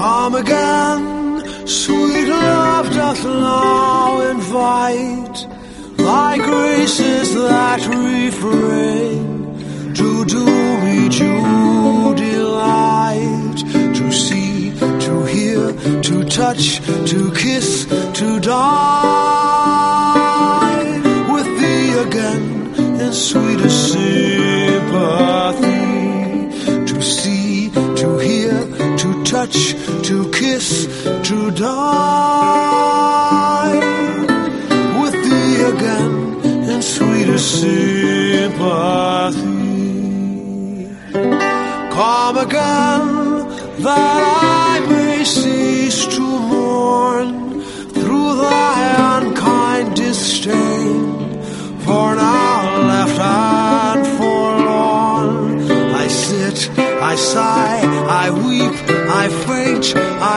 Come again, sweet love doth now invite thy graces that refrain to do me due delight, to see, to hear, to touch, to kiss, to die with thee again in sweetest sympathy, to see, to hear, to touch, to kiss, to die with thee again in sweetest sympathy. Come again, that I may cease to mourn through thy unkind disdain, for now left and forlorn, I sit, I sigh, I weep, I faint, I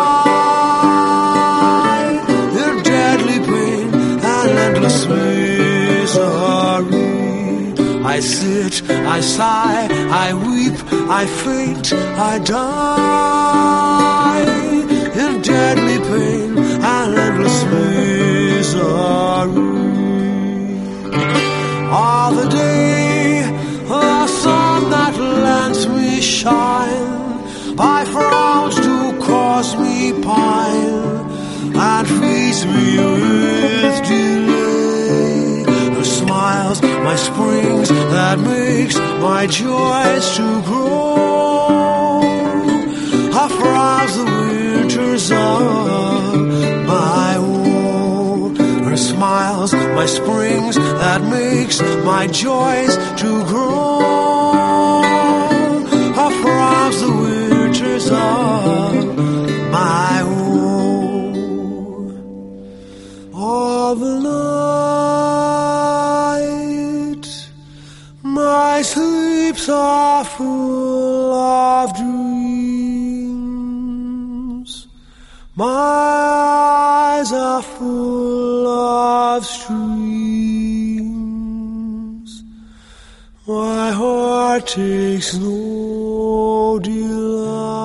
die in deadly pain and endless misery. I sit, I sigh, I weep, I faint, I die in deadly pain and endless misery. All the day, the sun that lends me shine, by frowns do cause me pine, and feeds me with delay. Her smiles, my springs, that makes my joys to grow. Her frowns, the winters of my woe. Her smiles, my springs, that makes my joys to grow. Her frowns, the winters of my woe. All the night, my sleeps are full of dreams. My eyes are full of streams. My heart takes no delight